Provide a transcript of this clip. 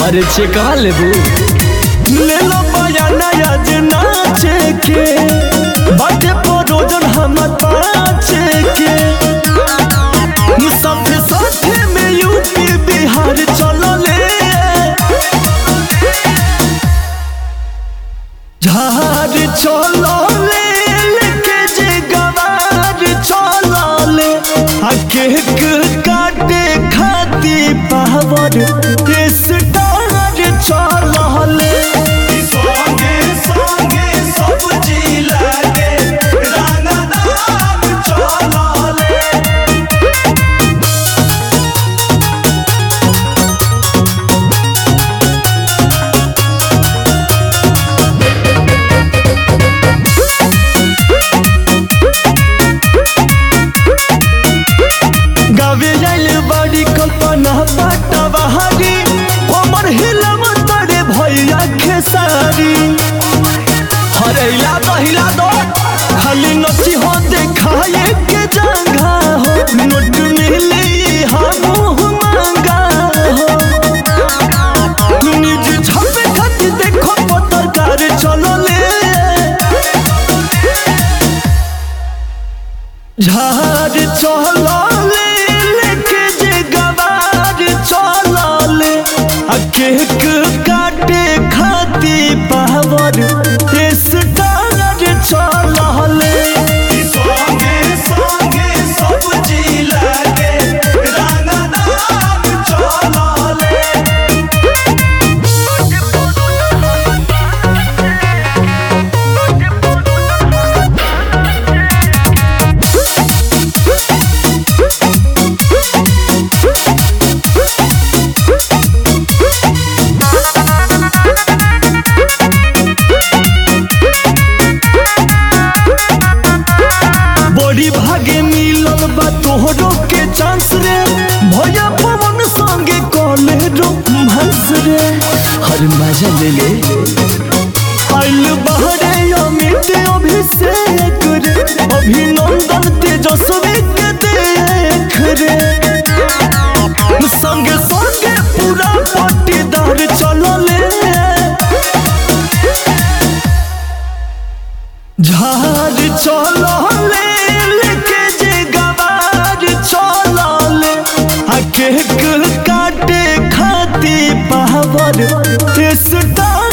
अरे चेका लेबू ले लो बयाना आज नाचे के बाटे परोजन हम पाचे के साथे साथे में यूपी बिहार चलो ले झार चलो ले लेके जे गवार चलो ले आके काटे खाती पावर स्टार चलो ले संगे संगे सब जिला के रंगदार चलो ले गावे जाइल बड़ी कल्पना पाटा बहारी कमर हिलम तड़े भैया खेसारी हिला दो खाली नची हो देखाए के जंगा हो नोट मिली हम मांगा हो निज छपे खाती देखो पत्रकार चलो ले झार चलो ले लेके जे गवार चलो ले आके काटे खाती पावर स्टार चलो ले संगे संगे सब जिला के रंगदार चलो ले बड़ी भागे मिलल बा तोहरो के चांस रे भैया पवन संगे कॉले रोमांस रे हर मजा ले ले आइल बहरे अमित अभिषेक रे अभिनंदन तेजस्वी के देख रे संगे संगे पूरा पट्टीदार चलो ले झार चलो ले लेके जे गवार चलो ले आके काटे खाती पावर स्टार